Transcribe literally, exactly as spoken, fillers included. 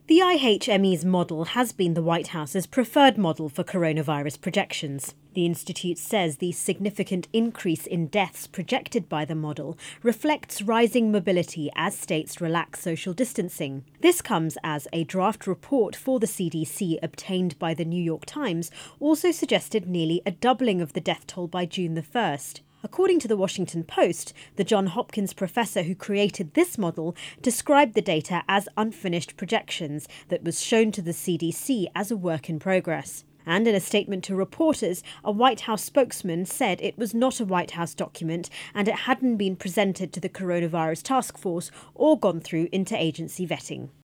The I H M E's model has been the White House's preferred model for coronavirus projections. The institute says the significant increase in deaths projected by the model reflects rising mobility as states relax social distancing. This comes as a draft report for the C D C obtained by the New York Times also suggested nearly a doubling of the death toll by June the first. According to the Washington Post, the Johns Hopkins professor who created this model described the data as unfinished projections that was shown to the C D C as a work in progress. And in a statement to reporters, a White House spokesman said it was not a White House document and it hadn't been presented to the coronavirus task force or gone through interagency vetting.